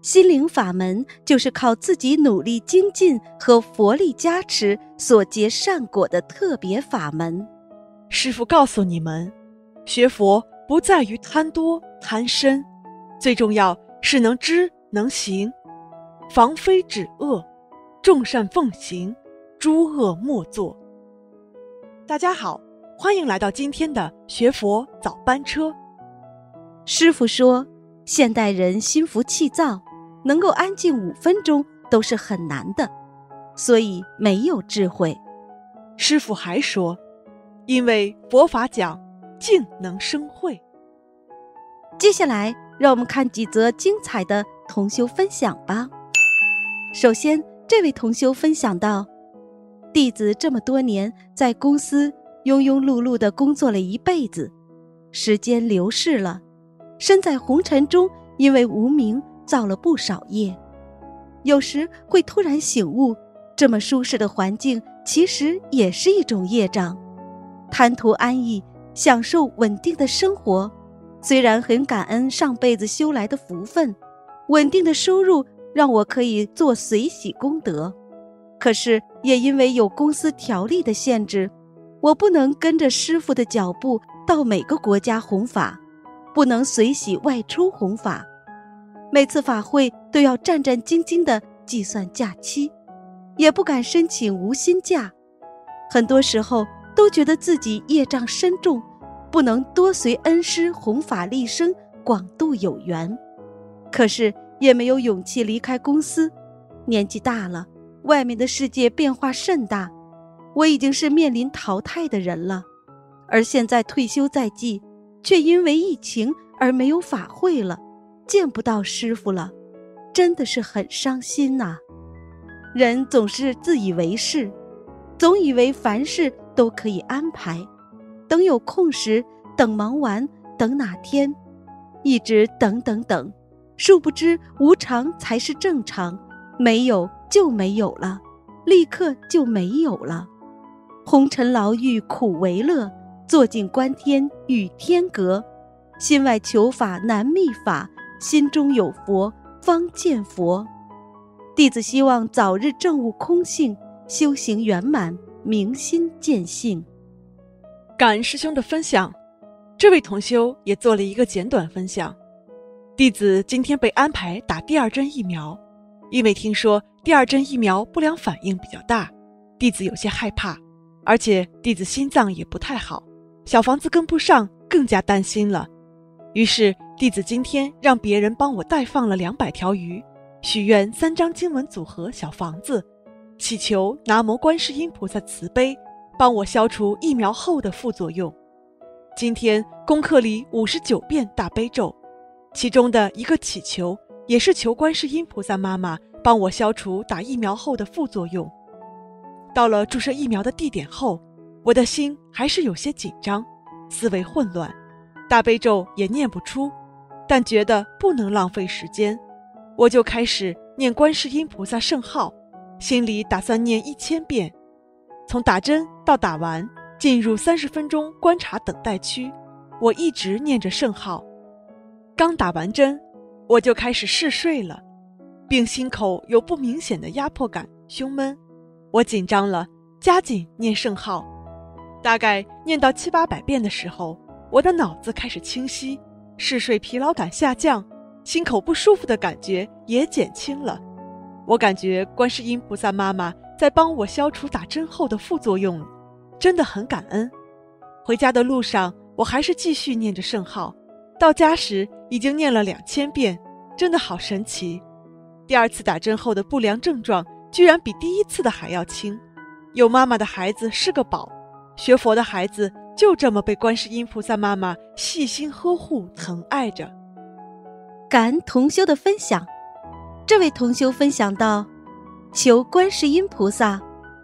心灵法门就是靠自己努力精进和佛力加持所结善果的特别法门。 师父告诉你们，学佛不在于贪多贪深，最重要是能知能行，防非止恶，众善奉行，诸恶莫作。大家好，欢迎来到今天的学佛早班车。 师父说，现代人心浮气躁，能够安静5分钟都是很难的，所以没有智慧。 师父还说，因为佛法讲静能生慧。 接下来让我们看几则精彩的同修分享吧。首先，这位同修分享到，弟子这么多年在公司庸庸碌碌地工作了一辈子，时间流逝了，身在红尘中，因为无明造了不少业。有时会突然醒悟，这么舒适的环境其实也是一种业障。贪图安逸，享受稳定的生活，虽然很感恩上辈子修来的福分，稳定的收入让我可以做随喜功德，可是也因为有公司条例的限制，我不能跟着师父的脚步到每个国家弘法，不能随喜外出弘法，每次法会都要战战兢兢地计算假期，也不敢申请无薪假，很多时候都觉得自己业障深重，不能多随恩师弘法利生，广度有缘，可是也没有勇气离开公司。年纪大了，外面的世界变化甚大，我已经是面临淘汰的人了，而现在退休在即，却因为疫情而没有法会了，见不到师父了，真的是很伤心呐。人总是自以为是，总以为凡事都可以安排，等有空时，等忙完，等哪天，一直等，殊不知无常才是正常，没有就没有了，立刻就没有了。红尘牢狱苦为乐，坐井观天与天隔，心外求法难觅法，心中有佛方见佛。弟子希望早日证悟空性，修行圆满，明心见性。 感恩师兄的分享，这位同修也做了一个简短分享。弟子今天被安排打第2针疫苗，因为听说第2针疫苗不良反应比较大，弟子有些害怕，而且弟子心脏也不太好，小房子跟不上，更加担心了。于是弟子今天让别人帮我代放了200条鱼，许愿3张经文组合小房子，祈求南无观世音菩萨慈悲，帮我消除疫苗后的副作用。今天功课里59遍大悲咒，其中的一个祈求也是求观世音菩萨妈妈帮我消除打疫苗后的副作用。到了注射疫苗的地点后，我的心还是有些紧张，思维混乱，大悲咒也念不出，但觉得不能浪费时间，我就开始念观世音菩萨圣号，心里打算念1000遍。从打针到打完，进入30分钟观察等待区，我一直念着圣号。刚打完针，我就开始嗜睡了，并心口有不明显的压迫感，胸闷。我紧张了，加紧念圣号。大概念到700-800遍的时候，我的脑子开始清晰，嗜睡疲劳感下降，心口不舒服的感觉也减轻了。我感觉观世音菩萨妈妈在帮我消除打针后的副作用，真的很感恩。回家的路上，我还是继续念着圣号，到家时已经念了2000遍，真的好神奇。第2次打针后的不良症状居然比第1次的还要轻。有妈妈的孩子是个宝，学佛的孩子就这么被观世音菩萨妈妈细心呵护疼爱着。 感恩同修的分享。这位同修分享到，求观世音菩萨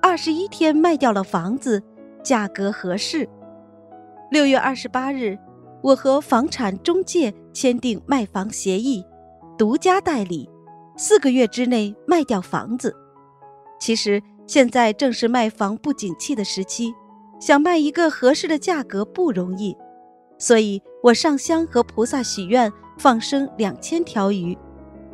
21天卖掉了房子，价格合适。6月28日，我和房产中介签订卖房协议，独家代理，4个月之内卖掉房子。其实现在正是卖房不景气的时期，想卖一个合适的价格不容易，所以我上香和菩萨许愿，放生2000条鱼。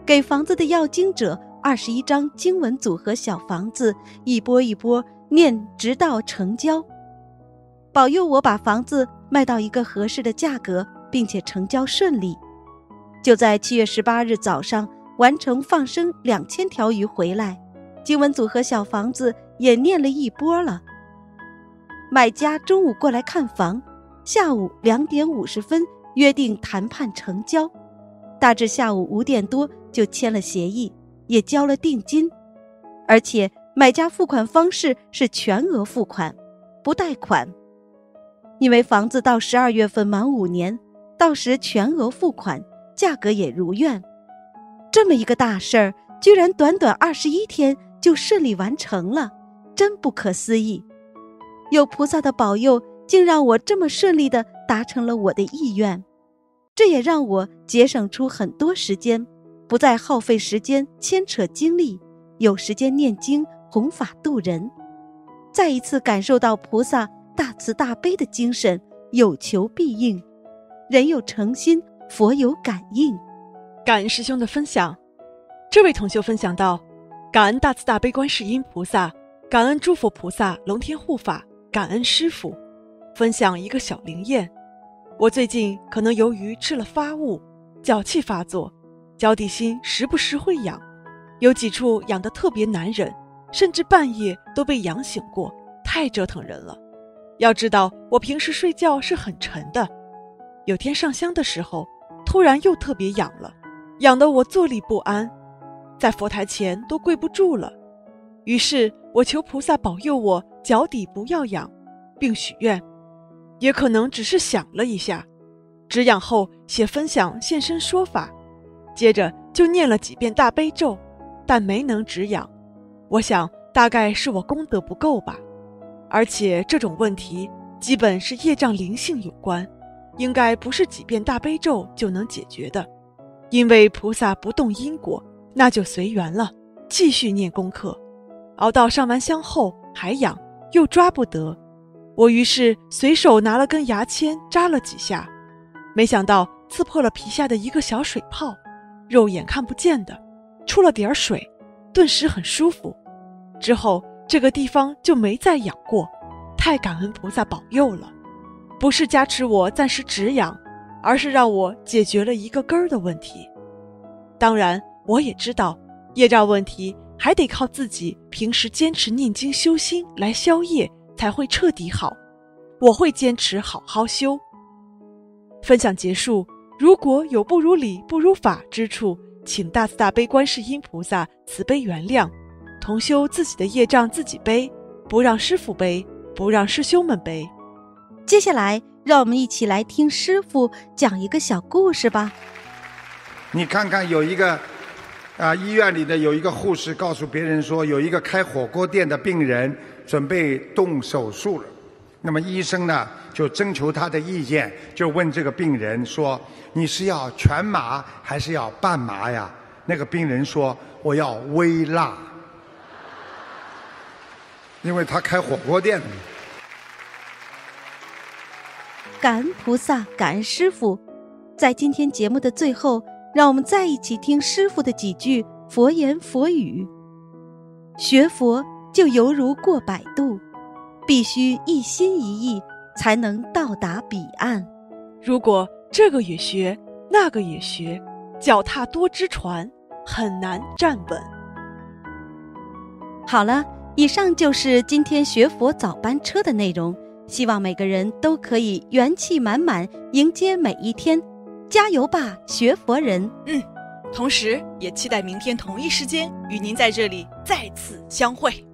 给房子的要经者21张经文组合小房子，一波一波念，直到成交。保佑我把房子卖到一个合适的价格，并且成交顺利。就在7月18日早上完成放生2000条鱼回来，经文组合小房子也念了一波了。买家中午过来看房，下午2点50分约定谈判成交，大致下午5点多就签了协议，也交了定金，而且买家付款方式是全额付款，不贷款。因为房子到12月份满5年，到时全额付款，价格也如愿。这么一个大事儿，居然短短21天就顺利完成了，真不可思议。有菩萨的保佑，竟让我这么顺利地达成了我的意愿，这也让我节省出很多时间，不再耗费时间牵扯精力，有时间念经弘法度人，再一次感受到菩萨大慈大悲的精神，有求必应，人有诚心，佛有感应。 感恩师兄的分享。这位同修分享到，感恩大慈大悲观世音菩萨，感恩诸佛菩萨龙天护法，感恩师父。分享一个小灵验，我最近可能由于吃了发物，脚气发作，脚底心时不时会痒，有几处痒得特别难忍，甚至半夜都被痒醒过，太折腾人了。要知道我平时睡觉是很沉的，有天上香的时候突然又特别痒了，痒得我坐立不安，在佛台前都跪不住了。于是我求菩萨保佑我脚底不要痒，并许愿，也可能只是想了一下，止痒后写分享现身说法，接着就念了几遍大悲咒，但没能止痒。我想大概是我功德不够吧，而且这种问题基本是业障灵性有关，应该不是几遍大悲咒就能解决的。因为菩萨不动因果，那就随缘了，继续念功课。熬到上完香后还痒，又抓不得，我于是随手拿了根牙签扎了几下，没想到刺破了皮下的一个小水泡，肉眼看不见的，出了点水，顿时很舒服。之后这个地方就没再痒过，太感恩菩萨保佑了。不是加持我暂时止痒，而是让我解决了一个根儿的问题。当然我也知道业障问题还得靠自己平时坚持念经修心来消业才会彻底好，我会坚持好好修。分享结束，如果有不如理不如法之处，请大慈大悲观世音菩萨慈悲原谅，同修自己的业障自己背，不让师父背，不让师兄们背。 接下来让我们一起来听师父讲一个小故事吧。 你看看有一个医院里的有一个护士告诉别人说，有一个开火锅店的病人准备动手术了。那么医生呢就征求他的意见，就问这个病人说，你是要全麻还是要半麻呀？那个病人说，我要微辣，因为他开火锅店。 感恩菩萨，感恩师父。在今天节目的最后，让我们再一起听师父的几句佛言佛语。学佛就犹如过摆渡，必须一心一意才能到达彼岸。 如果这个也学，那个也学，脚踏多只船，很难站稳。 好了，以上就是今天学佛早班车的内容，希望每个人都可以元气满满迎接每一天，加油吧，学佛人！ 同时也期待明天同一时间与您在这里再次相会。